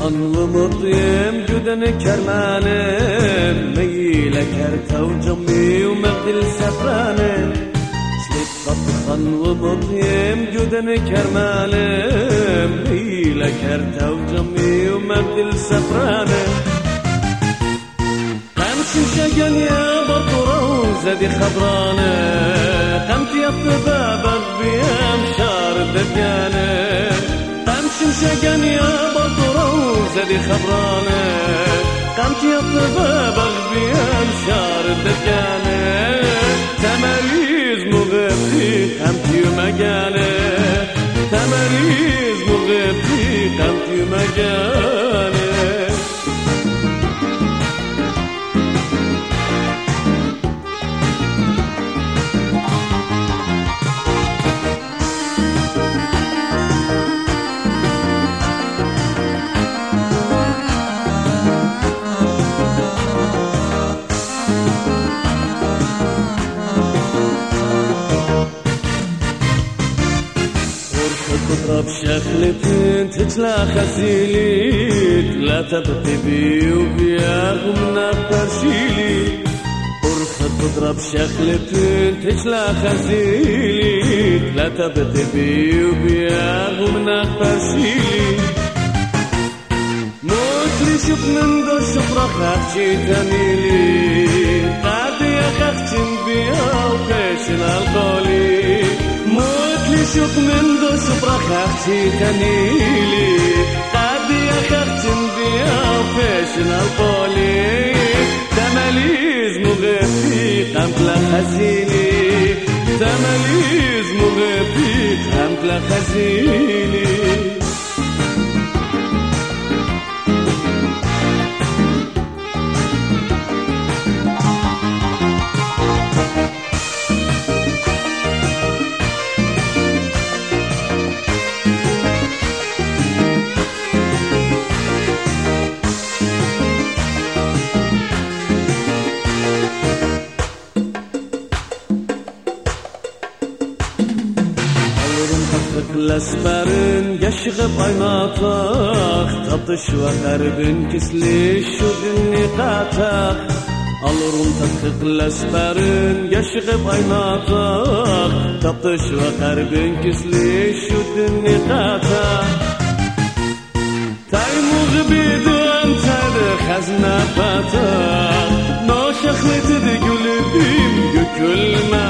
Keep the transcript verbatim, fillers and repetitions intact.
ومطيم جدن كرمانه ميلة كرتة وجمي ومغدل سفرانه سليب طبخا ومطيم جدن كرمانه ميلة كرتة وجمي ومغدل سفرانه قمت شجن يا بطرة وزدي خضرانه قمت يا طبابة بيام شار دجانه قمت شجن يا بطرة وزدي خضرانه قمت يا طبابة بيام شار دجانه تماريز مغبتي قمت يمجانه تماريز مغبتي قمت يمجانه تضرب شخلتين تتلا خزيلي لا تبقي بي وبياغ من أقرشيلي أرخد تضرب شخلتين تتلا خزيلي لا تبقي بي وبياغ من أقرشيلي موتري شوف من دو شفرة خاخشي تميلي قادي يا خاخشن بيا وخيشن القولي موتلي شوف من دو شفرة خاخشي تميلي قادي يا خاخشن بيا وخيشن القولي تماليز مغفي قمت لخزيني تماليز مغفي قمت لخزيني الأسبارن يشغب عيناتك تطش وقربن كسليش ودني قاتك الرم تدخق الأسبارن يشغب عيناتك تطش وقربن كسليش ودني قاتك تايمو غبيد وانت خزنة فاتك نو شخلت دي قلبيم كل ما